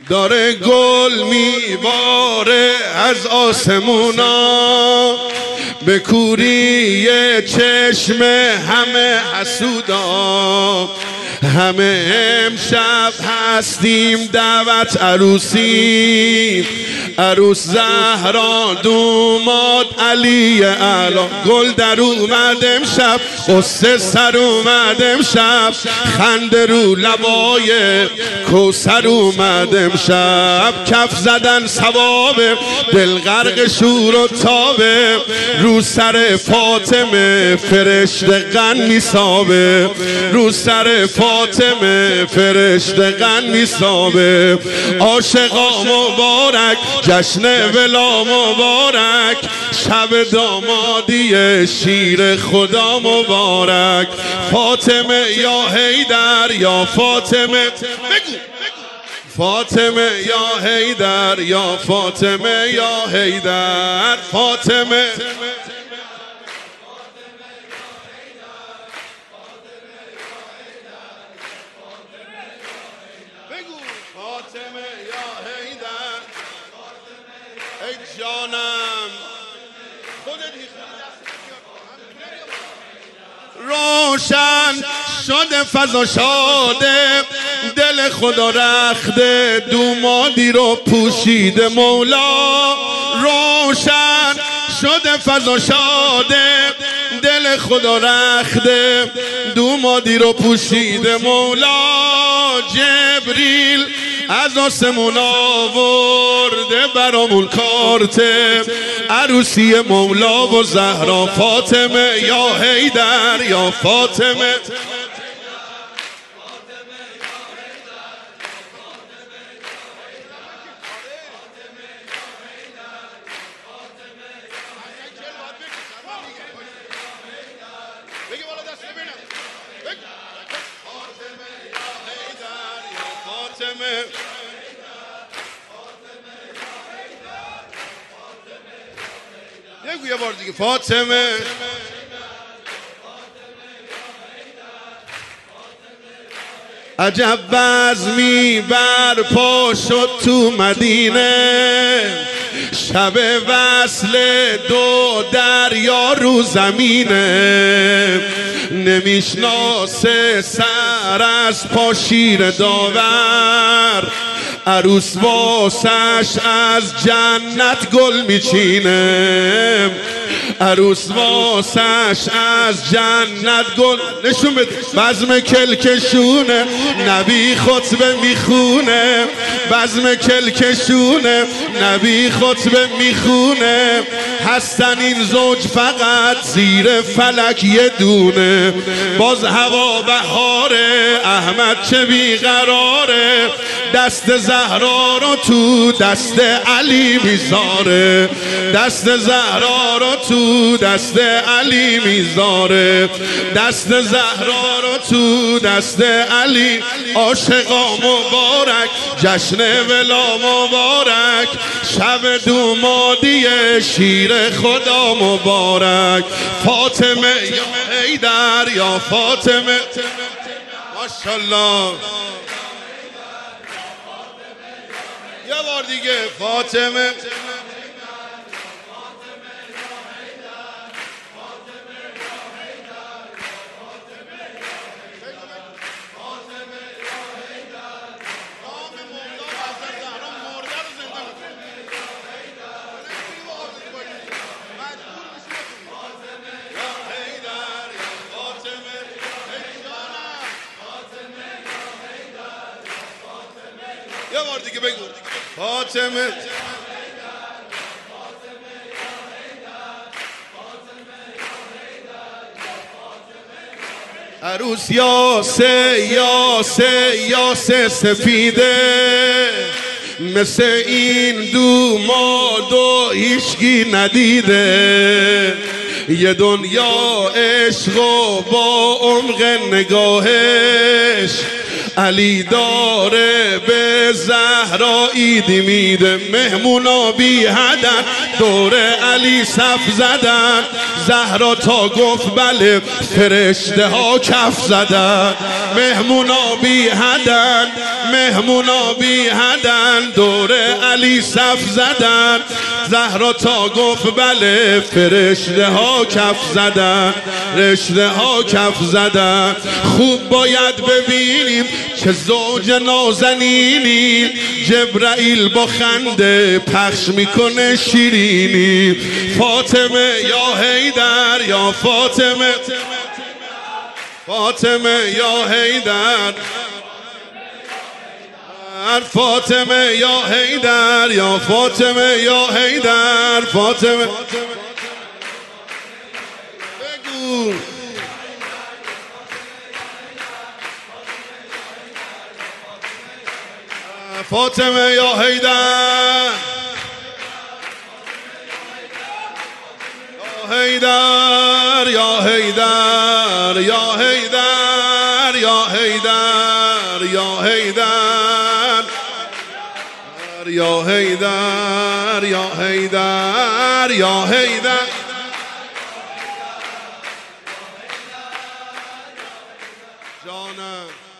داره گل میباره از آسمونا، به کوری چشم همه حسودا. همه امشب هستیم دعوت عروسی، عروس زهرا دوماد علی اعلی. گل در اومد امشب، قصه سر اومد امشب، خنده رو لبای کوثر اومد امشب. کف زدن ثوابه، دل غرق شور و تابه، رو سر فاطمه فرشته غن میسابه، رو سر فاطمه فرشته غن میسابه. عاشقا مبارک، جشن ولا مبارک، شب دامادی شیر خدا مبارک. فاطمه یا حیدر یا فاطمه، بگو فاطمه یا حیدر یا فاطمه یا حیدر. فاطمه بگو فاطمه یا حیدر. ای جانم روشن شده فضا شاده، دل خدا رخته دومادی رو پوشیده مولا. روشن شده فضا شاده، دل خدا رخته دومادی رو پوشیده مولا. جبریل از آسمون آورده برامون کارت عروسی مولا و زهرا. فاطمه یا حیدر یا فاطمه، یه بار دیگه فاطمه. عجب بزمی برپا شد تو مدینه، شب وصل دو دریا رو زمینه. نمیشناسه سر از پا شیر داور، عروس واسش از جنت گل میچینه، عروس واسش از جنت گل. نشون بده بزم کلکشونه، نبی خطبه میخونه، بزم کلکشونه نبی خطبه میخونه. هستن این زوج فقط زیر فلک یه دونه، باز هوا بهاره احمد چه بیقراره، دست زهرا رو تو دست علی میذاره، دست زهرا رو تو دست علی میذاره، دست زهرا رو تو دست علی. عاشقا مبارک، جشن ولا مبارک، شب دومادی شیر خدا مبارک. فاطمه یا حیدر یا فاطمه، ماشاءالله. یه بار دیگه فاطمه. یه بار دیگه بگو فاطمه. عروس یاسه یاسه یاسه سفیده، مثل این دومادو هیچکی ندیده. یه دنیا عشق و با عمق نگاهش علی داره به زهرا ایدی میده، مهمونا بی هدن دور علی صف زدن، زهرا تا گفت بله فرشته ها کف زدن، مهمونا بی هدن، مهمونا بی هدن دور علی صف زدن، زهرا تا گفت بله فرشته ها کف زدن، رشته ها کف زدن. خوب باید ببینیم چه زوج نازنینی، جبرائیل با خنده پخش میکنه شیرینی. فاطمه یا حیدر یا فاطمه، فاطمه یا حیدر، فاطمه یا حیدر یا فاطمه یا حیدر، فاطمه بگو فاطمه یا حیدر، یا حیدر یا حیدر یا حیدر یا حیدر یا حیدر یا حیدر یا حیدر یا حیدر. جانم